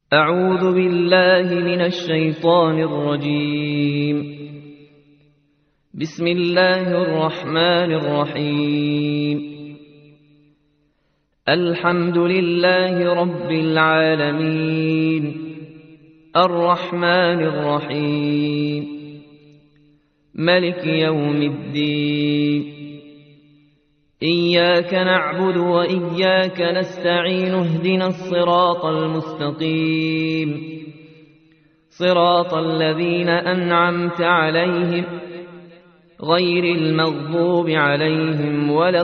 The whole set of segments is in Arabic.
أعوذ بالله من الشيطان الرجيم. بسم الله الرحمن الرحيم. الحمد لله رب العالمين، الرحمن الرحيم، ملك يوم الدين. إياك نعبد وإياك نستعين، اهدنا الصراط المستقيم، صراط الذين أنعمت عليهم غير المغضوب عليهم ولا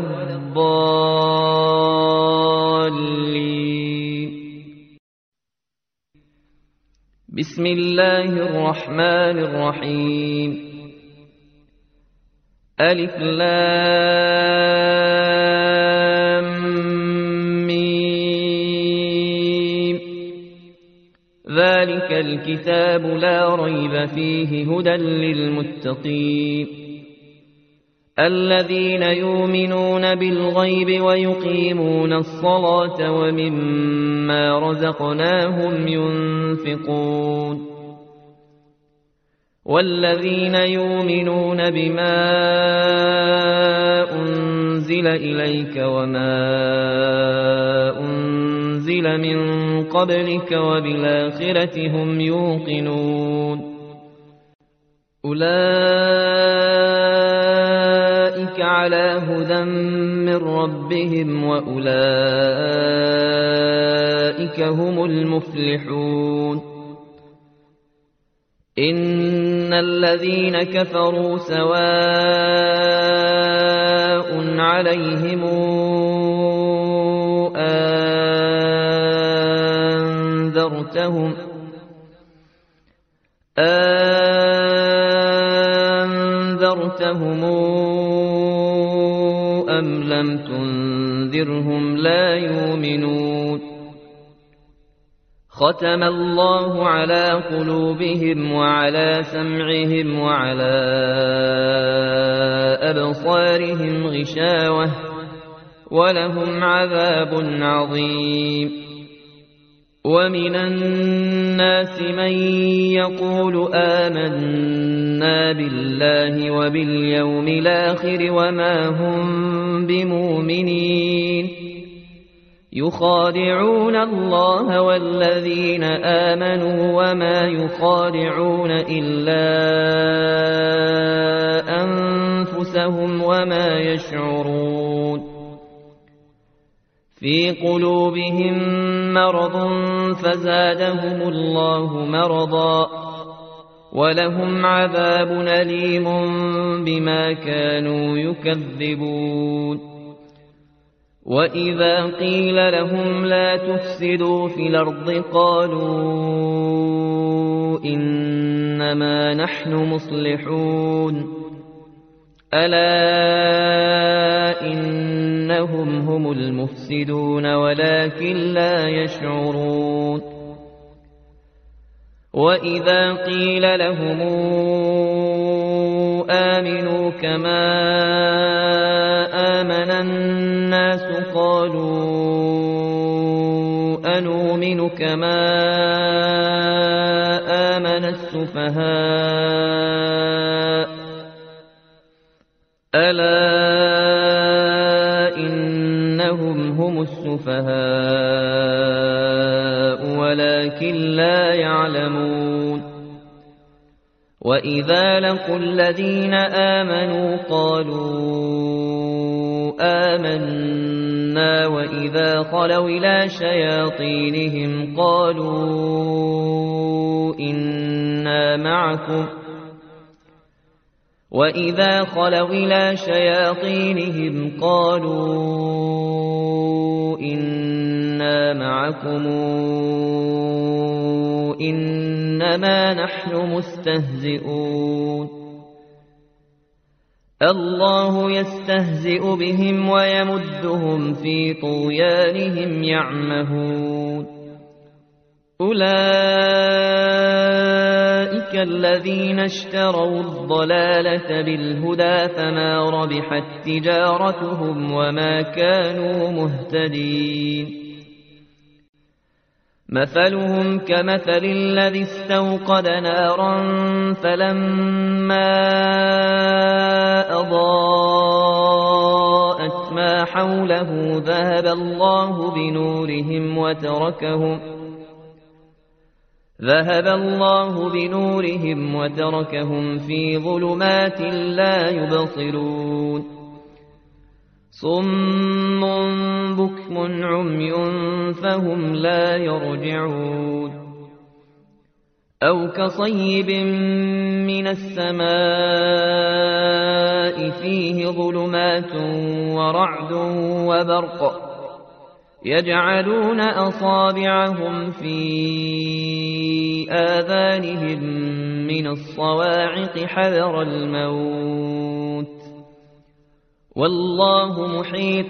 الضالين. بسم الله الرحمن الرحيم. ألف لام ميم. ذلك الكتاب لا ريب فيه، هدى للمتقين الذين يؤمنون بالغيب ويقيمون الصلاة ومما رزقناهم ينفقون، والذين يؤمنون بما أنزل إليك وما أنزل من قبلك وبالآخرة هم يوقنون. أولئك على هدى من ربهم وأولئك هم المفلحون. إن الذين كفروا سواء عليهم أنذرتهم أم لم تنذرهم لا يؤمنون. ختم الله على قلوبهم وعلى سمعهم وعلى أبصارهم غشاوة ولهم عذاب عظيم. ومن الناس من يقول آمنا بالله وباليوم الآخر وما هم بمؤمنين، يخادعون الله والذين آمنوا وما يخادعون إلا أنفسهم وما يشعرون. في قلوبهم مرض فزادهم الله مرضا ولهم عذاب أليم بما كانوا يكذبون. وإذا قيل لهم لا تفسدوا في الأرض قالوا إنما نحن مصلحون. ألا إنهم هم المفسدون ولكن لا يشعرون. وإذا قيل لهم آمنوا كما آمن الناس قالوا أنؤمن كما آمن السفهاء. ألا إنهم هم السفهاء ولكن لا يعلمون. وإذا لقوا الذين آمنوا قالوا آمنا وإذا خلوا إلى شياطينهم قالوا إنا معكم وإذا خلوا إلى شياطينهم قالوا إنا معكم إنما نحن مستهزئون. الله يستهزئ بهم ويمدهم في طغيانهم يعمهون. أولئك الذين اشتروا الضلالة بالهدى فما ربحت تجارتهم وما كانوا مهتدين. مثلهم كمثل الذي استوقد نارا فلما أضاءت ما حوله ذهب الله بنورهم وتركهم في ظلمات لا يبصرون صم بكم عمي فهم لا يرجعون أو كصيب من السماء فيه ظلمات ورعد وبرق يجعلون أصابعهم في آذانهم من الصواعق حذر الموت والله محيط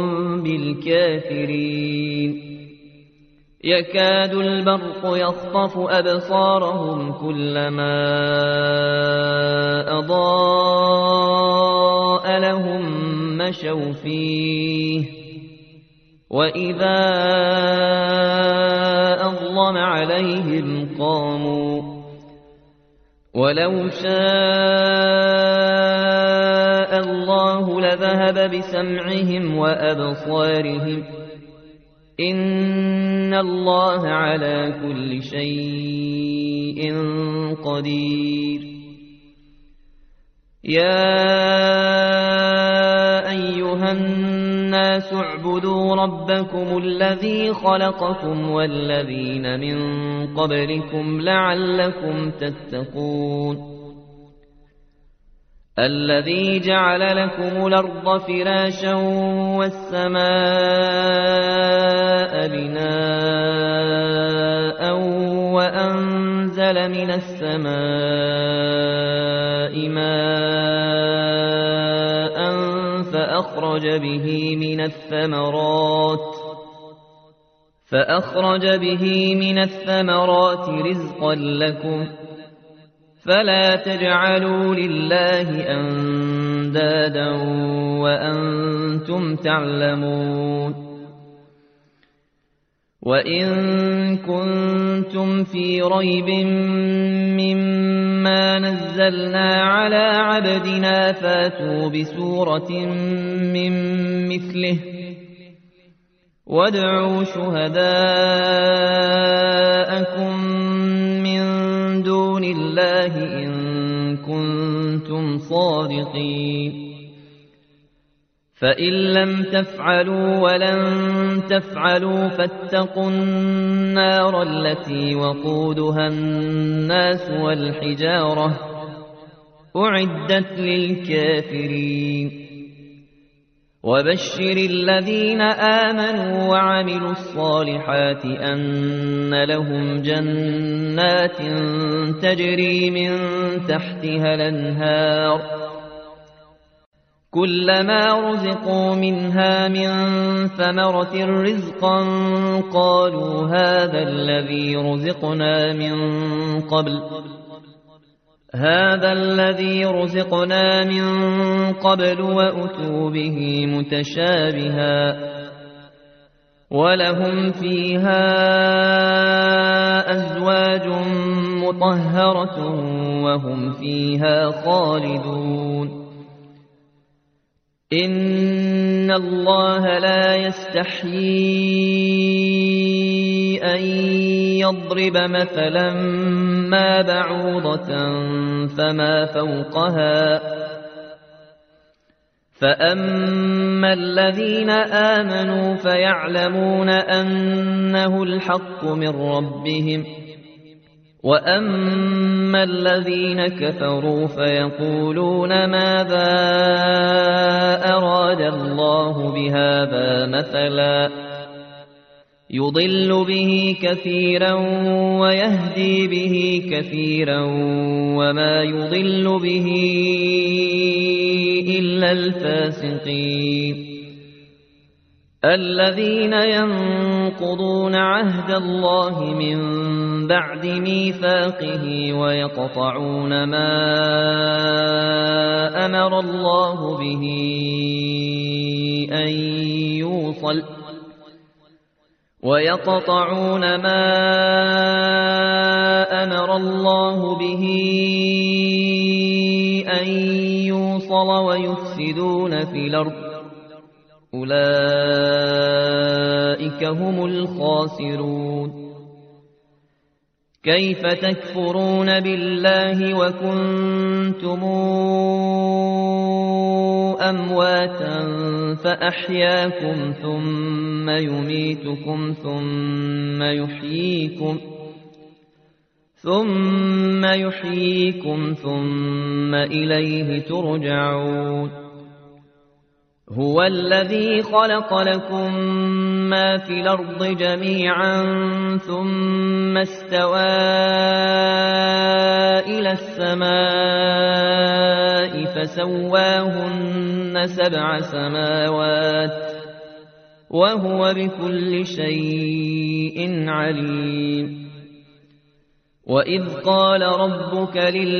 بالكافرين يكاد البرق يخطف أبصارهم كلما أضاء لهم مشوا فيه وإذا أظلم عليهم قاموا ولو شاء الله لذهب بسمعهم وأبصارهم إن الله على كل شيء قدير يا أيها الناس اعبدوا ربكم الذي خلقكم والذين من قبلكم لعلكم تتقون الذي جعل لكم الأرض فراشا والسماء بناء وأنزل من السماء ماء فأخرج به من الثمرات رزقا لكم فلا تجعلوا لله أندادا وأنتم تعلمون وإن كنتم في ريب مما نزلنا على عبدنا فاتوا بسورة من مثله وادعوا شهداءكم من دون الله إن كنتم صادقين فإن لم تفعلوا ولن تفعلوا فاتقوا النار التي وقودها الناس والحجارة أعدت للكافرين وبشر الذين آمنوا وعملوا الصالحات أن لهم جنات تجري من تحتها الأنهار كلما رزقوا منها من ثمرة رزقا قالوا هذا الذي رزقنا من قبل وأتوا به متشابها ولهم فيها أزواج مطهرة وهم فيها خالدون إن الله لا يستحيي أن يضرب مثلا ما بعوضة فما فوقها فأما الذين آمنوا فيعلمون أنه الحق من ربهم وأما الذين كفروا فيقولون ماذا أراد الله بهذا مثلا يضل به كثيرا ويهدي به كثيرا وما يضل به إلا الفاسقين الذين ينقضون عهد الله من بعد ميثاقه ويقطعون ما أمر الله به أن يوصل ويقطعون ما أمر الله به أن يوصل ويفسدون في الأرض أولئك هم الخاسرون. كيف تكفرون بالله وكنتم أمواتا فأحياكم ثم يميتكم ثم يحييكم ثم إليه ترجعون. هو الذي خلق لكم ما في الأرض جميعا ثم استوى إلى السماء فسواهن 7 سماوات وهو بكل شيء عليم. وإذ قال ربك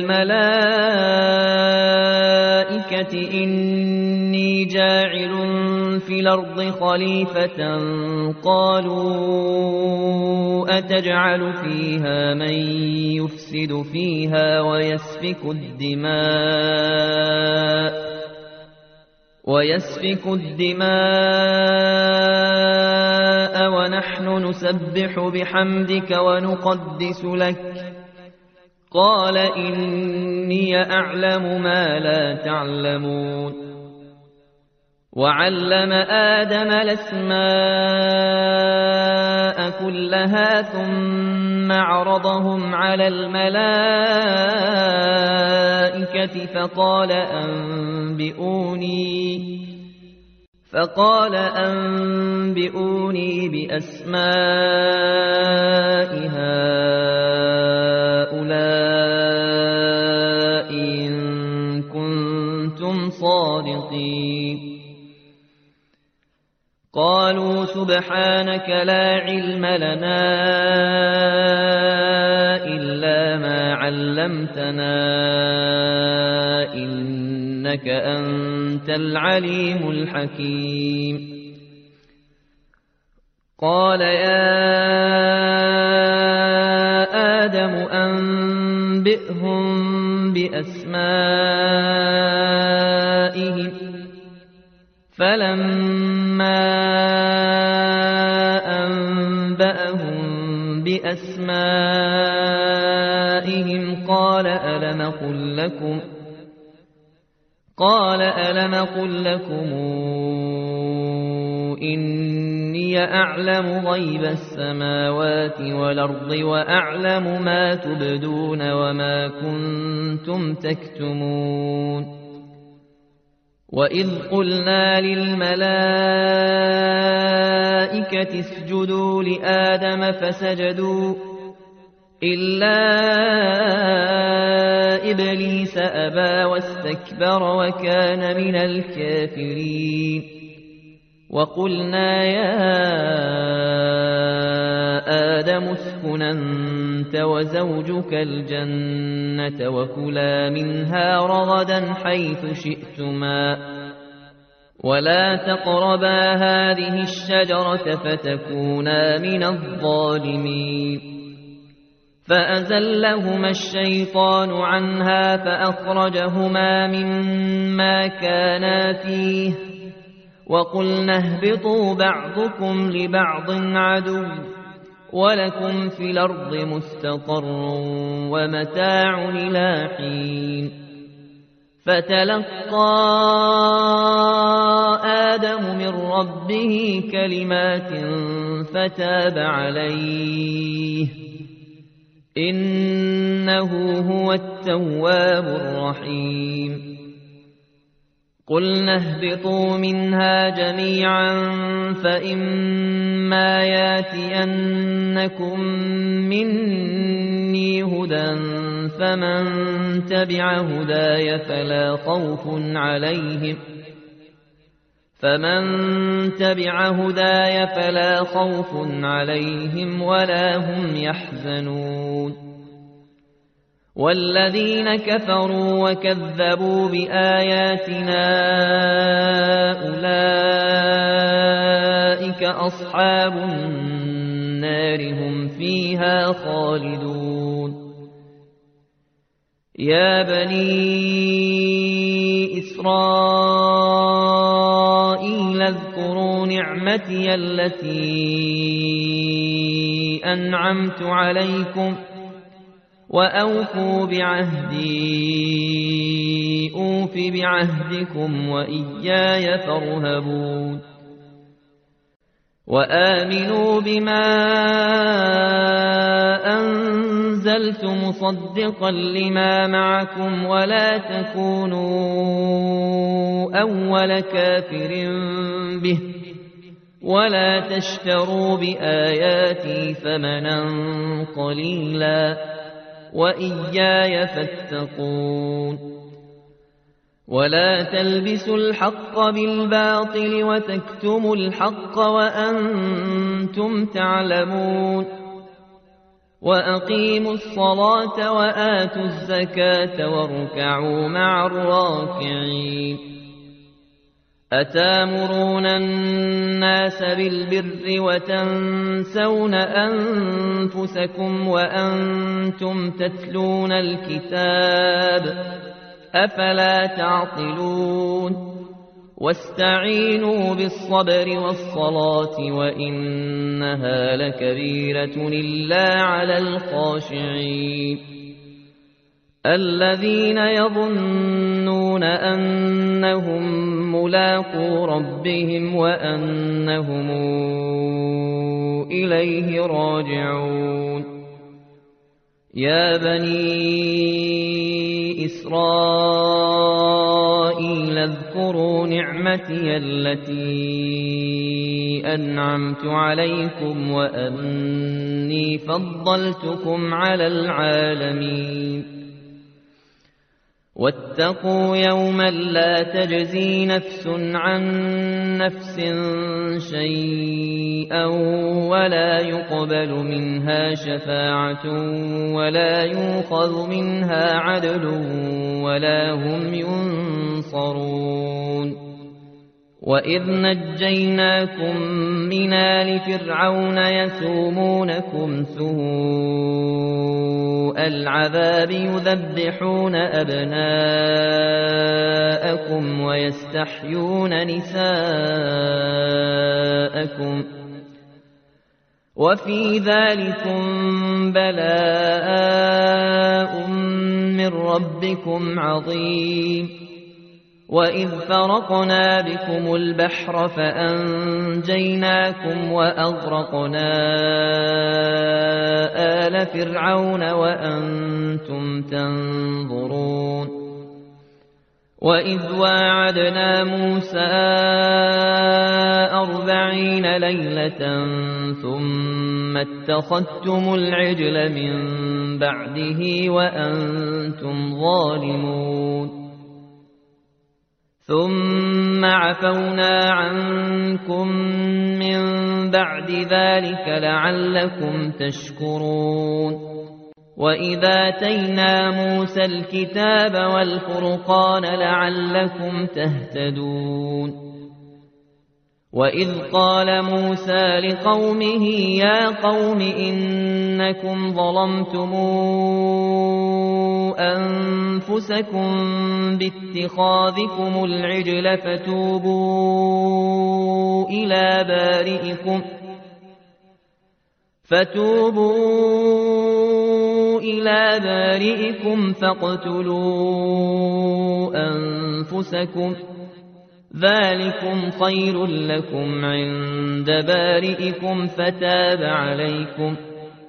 للملائكة إني جاعل في الأرض خليفة قالوا أتجعل فيها من يفسد فيها ويسفك الدماء ونحن نسبح بحمدك ونقدس لك قال إني أعلم ما لا تعلمون. وعلم آدم الأسماء كلها ثم عرضهم على الملائكة فقال أنبئوني بأسماء هؤلاء إن كنتم صادقين. قالوا سبحانك لا علم لنا إلا ما علمتنا إنك أنت العليم الحكيم. قال يا آدم أنبئهم بأسمائهم فلما أنبأهم بأسمائهم قال ألم قل لكم إني أعلم غيب السماوات والأرض وأعلم ما تبدون وما كنتم تكتمون. وإذ قلنا للملائكة اسجدوا لآدم فسجدوا إلا إبليس أبى واستكبر وكان من الكافرين. وقلنا يا آدم اسكن أنت وزوجك الجنة وكلا منها رغدا حيث شئتما ولا تقربا هذه الشجرة فتكونا من الظالمين. فأزلهما الشيطان عنها فأخرجهما مما كانا فيه وقلنا اهبطوا بعضكم لبعض عدو ولكم في الأرض مستقر ومتاع إلى حين. فتلقى آدم من ربه كلمات فتاب عليه إنه هو التواب الرحيم. قلنا اهبطوا منها جميعا فإما ياتينكم مني هدى فمن تبع هداي فلا خوف عليهم ولا هم يحزنون. والذين كفروا وكذبوا بآياتنا أولئك أصحاب النار هم فيها خالدون. يا بني إسرائيل اذكروا نعمتي التي أنعمت عليكم وأوفوا بعهدي أوف بعهدكم وإياي فارهبون. وآمنوا بما أنزلت مصدقا لما معكم ولا تكونوا أول كافر به ولا تشتروا بآياتي ثمنا قليلا وإياي فاتقون. ولا تلبسوا الحق بالباطل وتكتموا الحق وأنتم تعلمون. وأقيموا الصلاة وآتوا الزكاة واركعوا مع الراكعين. أتامرون الناس بالبر وتنسون أنفسكم وأنتم تتلون الكتاب أفلا تعقلون. واستعينوا بالصبر والصلاة وإنها لكبيرة إلا على الخاشعين الذين يظنون أنهم ملاقو ربهم وأنهم إليه راجعون. يا بني إسرائيل اذكروا نعمتي التي أنعمت عليكم وأني فضلتكم على العالمين. واتقوا يوما لا تجزي نفس عن نفس شيئا ولا يقبل منها شفاعة ولا يؤخذ منها عدل ولا هم ينصرون. وإذ نجيناكم من آل فرعون يسومونكم سوء العذاب يذبحون أبناءكم ويستحيون نساءكم وفي ذلكم بلاء من ربكم عظيم. وإذ فرقنا بكم البحر فأنجيناكم وأغرقنا آل فرعون وأنتم تنظرون. وإذ واعدنا موسى 40 ليلة ثم اتخذتم العجل من بعده وأنتم ظالمون. ثم عفونا عنكم من بعد ذلك لعلكم تشكرون. وإذا آتينا موسى الكتاب والفرقان لعلكم تهتدون. وإذ قال موسى لقومه يا قوم إنكم ظلمتم أنفسكم باتخاذكم العجل فتوبوا إلى بارئكم فاقتلوا أنفسكم ذلكم خير لكم عند بارئكم فتاب عليكم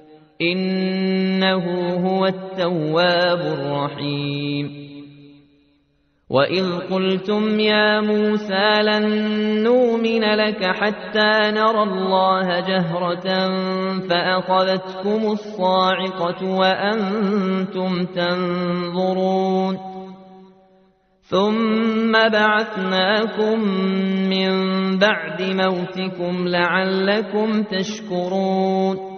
إنه هو التواب الرحيم. وإذ قلتم يا موسى لن نؤمن لك حتى نرى الله جهرة فأخذتكم الصاعقة وأنتم تنظرون. ثم بعثناكم من بعد موتكم لعلكم تشكرون.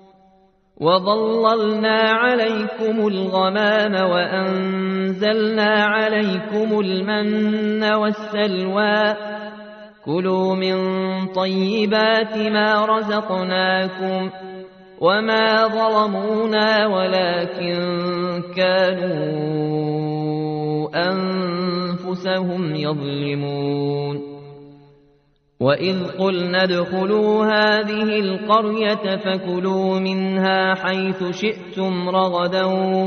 وظللنا عليكم الغمام وأنزلنا عليكم المن والسلوى كلوا من طيبات ما رزقناكم وما ظلمونا ولكن كانوا أنفسهم يظلمون وإذ قلنا ادخلوا هذه القرية فكلوا منها حيث شئتم رغدا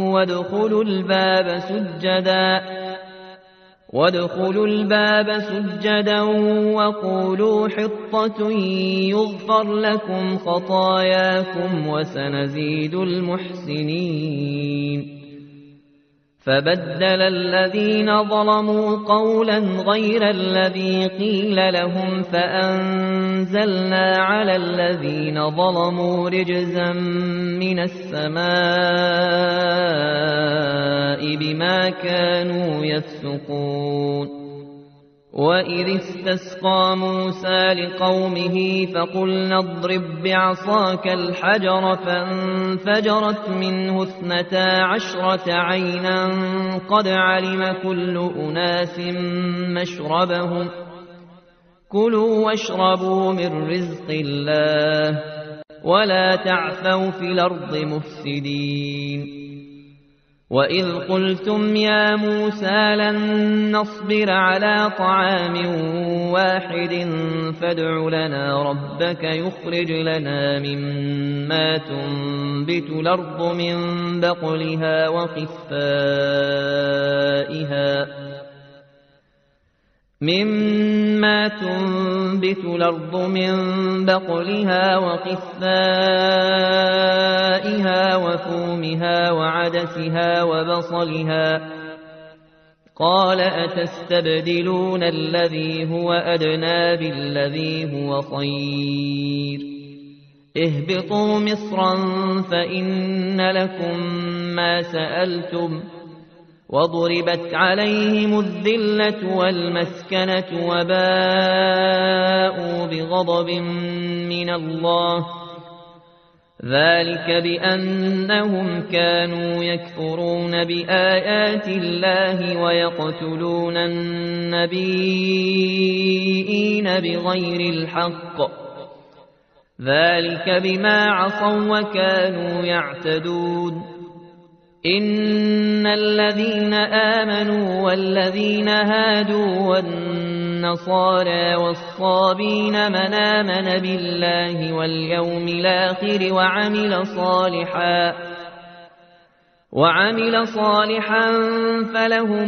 وادخلوا الباب سجدا وقولوا حطة يغفر لكم خطاياكم وسنزيد المحسنين فبدل الذين ظلموا قولا غير الذي قيل لهم فأنزلنا على الذين ظلموا رجزا من السماء بما كانوا يفسقون وإذ استسقى موسى لقومه فقلنا اضرب بعصاك الحجر فانفجرت منه 12 عينا قد علم كل أناس مشربهم كلوا واشربوا من رزق الله ولا تعثوا في الأرض مفسدين وإذ قلتم يا موسى لن نصبر على طعام واحد فادع لنا ربك يخرج لنا مما تنبت الأرض من بقلها وقثائها وفومها وعدسها وبصلها قال أتستبدلون الذي هو أدنى بالذي هو خير اهبطوا مصرا فإن لكم ما سألتم وضربت عليهم الذلة والمسكنة وباءوا بغضب من الله ذلك بأنهم كانوا يكفرون بآيات الله ويقتلون النبيين بغير الحق ذلك بما عصوا وكانوا يعتدون إن الذين آمنوا والذين هادوا والنصارى والصابين من آمن بالله واليوم الآخر وعمل صالحا فلهم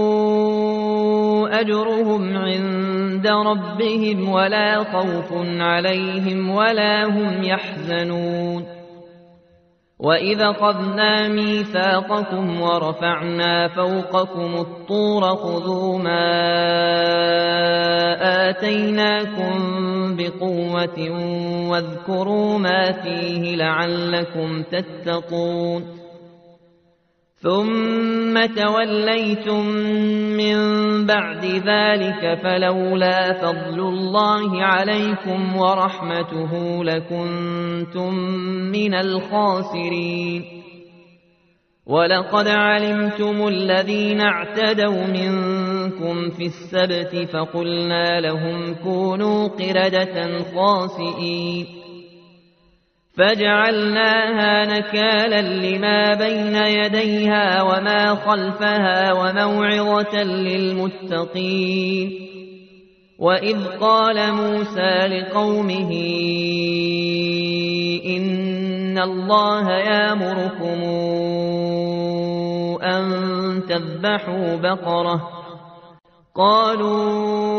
أجرهم عند ربهم ولا خوف عليهم ولا هم يحزنون وإذا أخذنا ميثاقكم ورفعنا فوقكم الطور خذوا ما آتيناكم بقوة واذكروا ما فيه لعلكم تتقون ثم توليتم من بعد ذلك فلولا فضل الله عليكم ورحمته لكنتم من الخاسرين ولقد علمتم الذين اعتدوا منكم في السبت فقلنا لهم كونوا قردة خاسئين فجعلناها نكالا لما بين يديها وما خلفها وموعظة للمتقين وإذ قال موسى لقومه إن الله يأمركم أن تذبحوا بقرة قالوا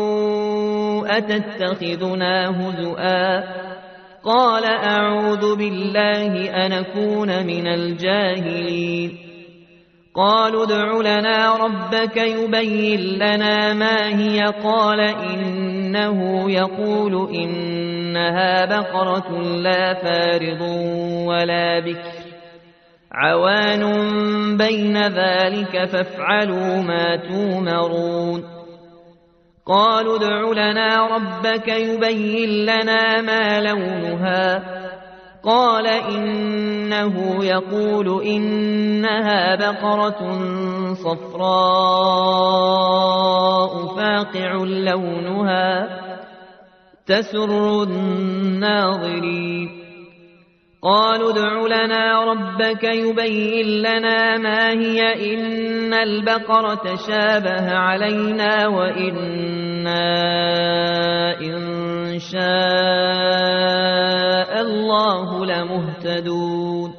أتتخذنا هزؤا قال أعوذ بالله أن أكون من الجاهلين قالوا ادع لنا ربك يبين لنا ما هي قال إنه يقول إنها بقرة لا فارض ولا بكر عوان بين ذلك فافعلوا ما تومرون قالوا ادع لنا ربك يبين لنا ما لونها قال إنه يقول إنها بقرة صفراء فاقع لونها تسر الناظرين. قالوا ادع لنا ربك يبين لنا ما هي إن البقرة شابه علينا وإنا إن شاء الله لمهتدون.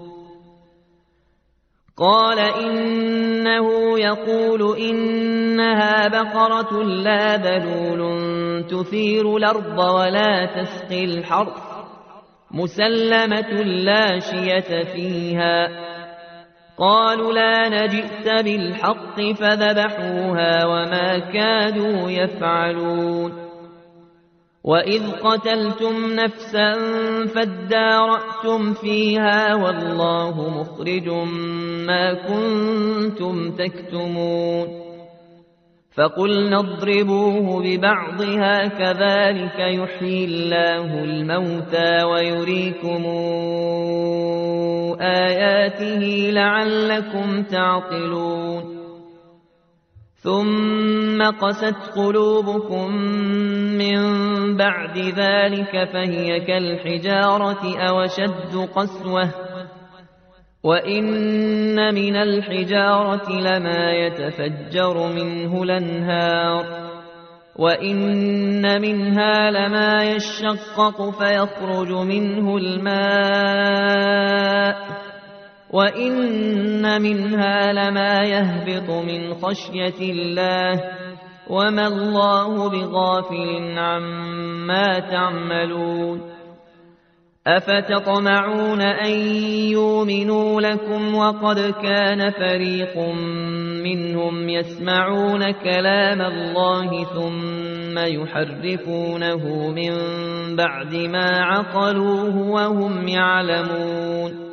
قال إنه يقول إنها بقرة لا ذلول تثير الأرض ولا تسقي الحرث مسلمة لا شية فيها. قالوا لا نجئت بالحق فذبحوها وما كادوا يفعلون. وإذ قتلتم نفسا فادارأتم فيها والله مخرج ما كنتم تكتمون. فقلنا اضربوه ببعضها كذلك يحيي الله الموتى ويريكم آياته لعلكم تعقلون. ثم قست قلوبكم من بعد ذلك فهي كالحجارة أو أشد قسوة وإن من الحجارة لما يتفجر منه الأنهار وإن منها لما يشقق فيخرج منه الماء وإن منها لما يهبط من خشية الله وما الله بغافل عما تعملون. أفتطمعون أن يؤمنوا لكم وقد كان فريق منهم يسمعون كلام الله ثم يحرفونه من بعد ما عقلوه وهم يعلمون.